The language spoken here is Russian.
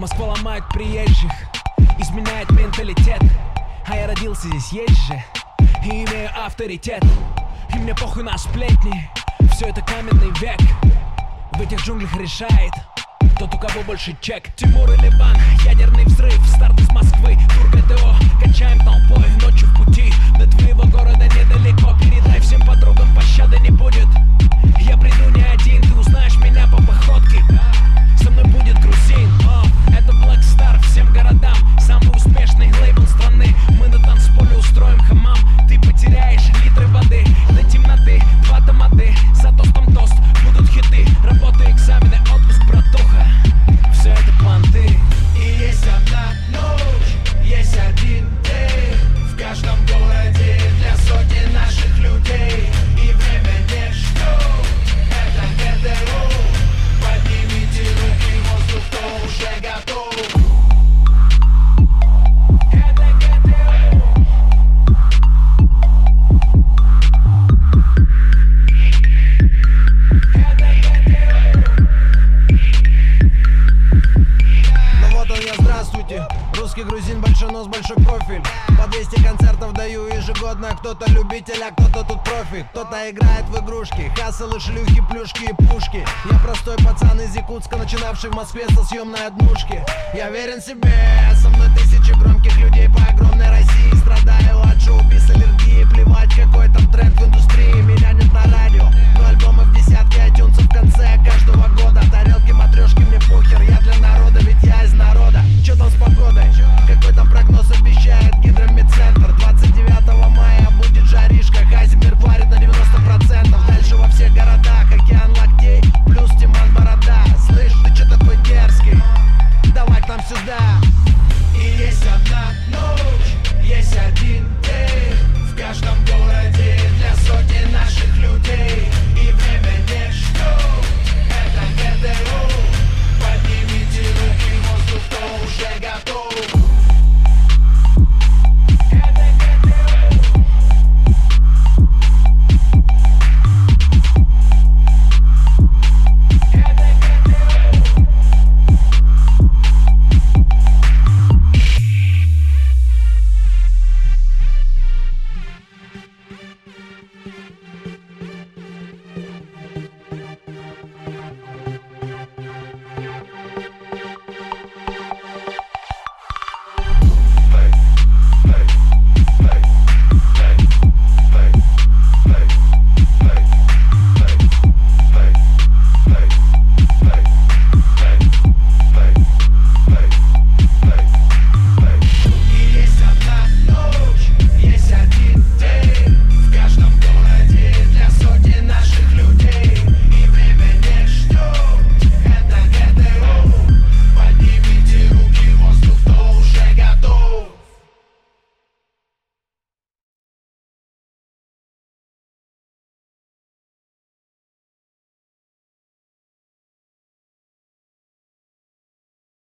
Москва ломает приезжих, изменяет менталитет. А я родился здесь, есть же, и имею авторитет. И мне похуй на сплетни, все это каменный век. В этих джунглях решает тот, у кого больше чек. Тимур и Ливан, ядерный взрыв, старт из Москвы, тур ГТО, качаем толпой, ночью в пути. До твоего города недалеко, передай всем подругам, пощады не будет. Я приду не один, ты узнаешь меня по походке. Со мной будет грузин, это Black Star всем городам. Самый успешный лейбл страны. Мы на танцполе устроим хамам. Ты потеряешь литры воды до темноты, 2 томаты. За тостом тост, будут хиты. Работа, экзамены, отпуск, братуха. Все это понты. И есть одна ночь, есть один день в каждом городе для сотни наших людей. И время не ждет, это ГТО. Поднимите руки в воздух, кто уже готов. Это ГТО. Это ГТО. Ну вот он я, здравствуйте. Русский грузин, большой нос, большой профиль. По 200 концертов даю ежегодно. Кто-то любитель, а кто-то тут профи. Кто-то играет в игрушки, хасселы, шлюхи, плюшки и пушки. Я простой пацан из Якутска, начинавший в Москве со съемной однушки. Я верен себе, со мной тысячи громких людей.